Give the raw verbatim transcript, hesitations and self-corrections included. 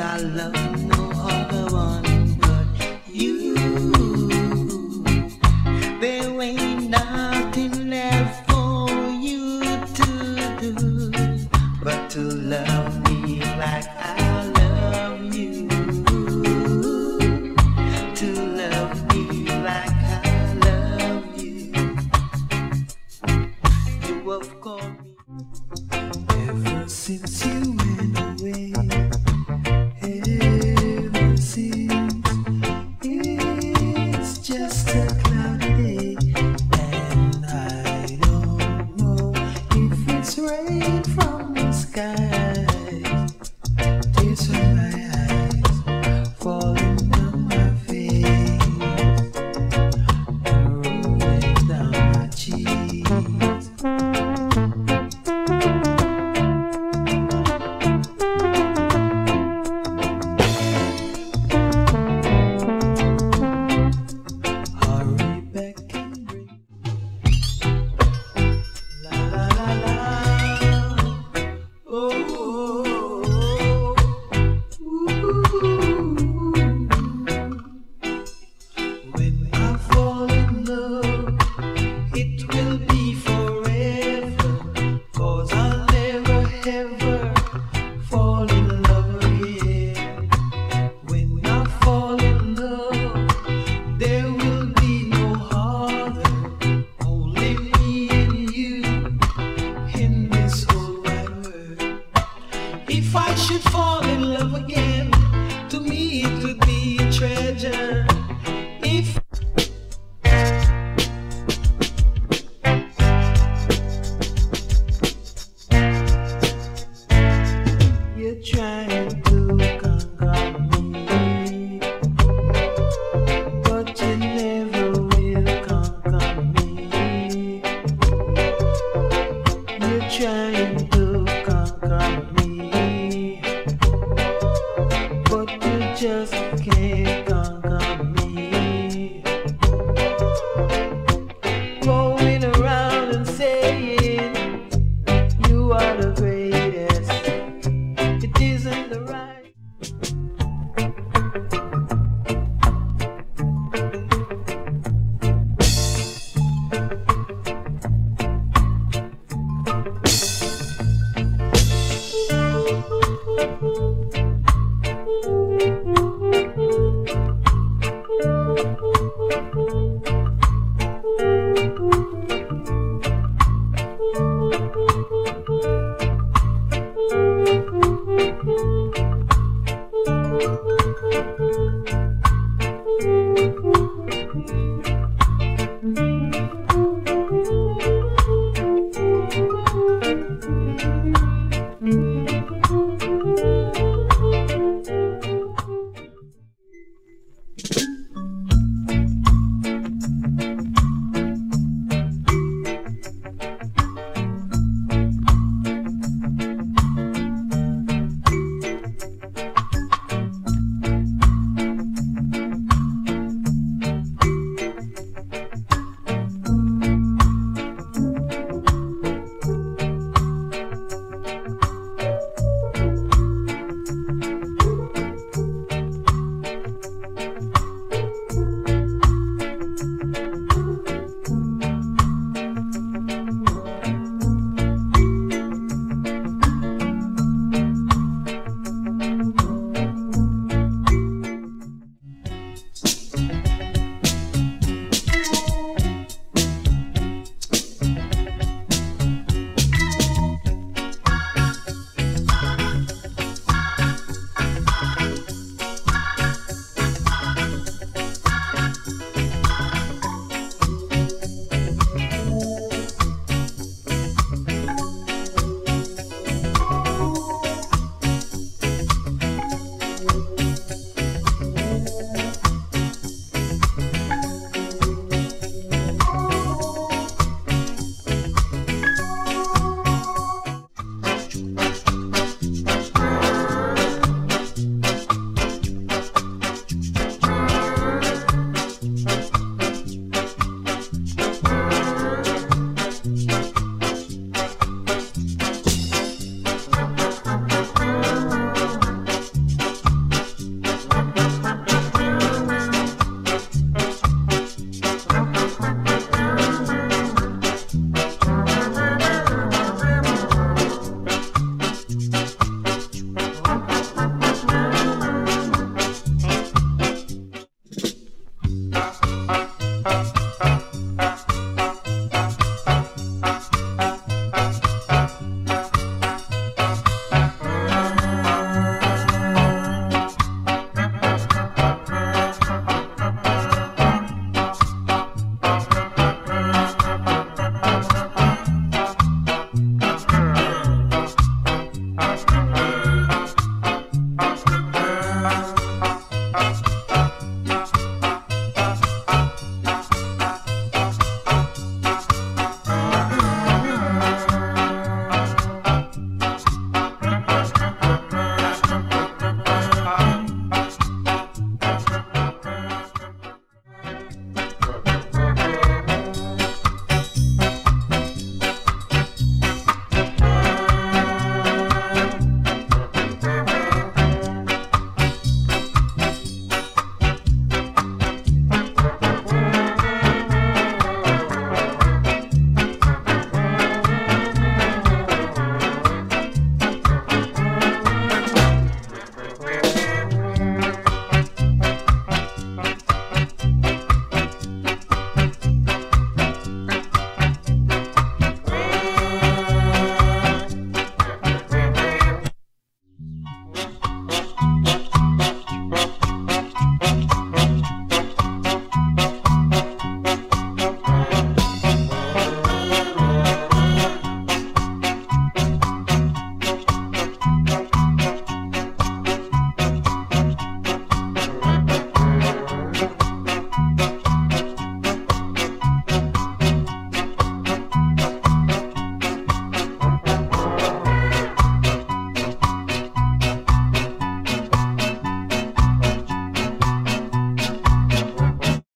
I love no other one but you. There ain't nothing left for you to do but to love me like I love you. To love me like I love you. You have called me ever since you went away. Ever since, it's just a cloudy day, and I don't know if it's rain from the sky. Tears from my eyes falling down my face, rolling down my cheeks. Hurry back and bring la la la la. Oh, when I fall in love, it will be forever, 'cause I'll never ever fall in love again. When I fall in love, there will be no other, only me and you in this whole wide world. If I should fall in love again, to me it would be a treasure. If you're trying to conquer me, but you never will conquer me. You're trying to conquer me, but you just can't conquer me.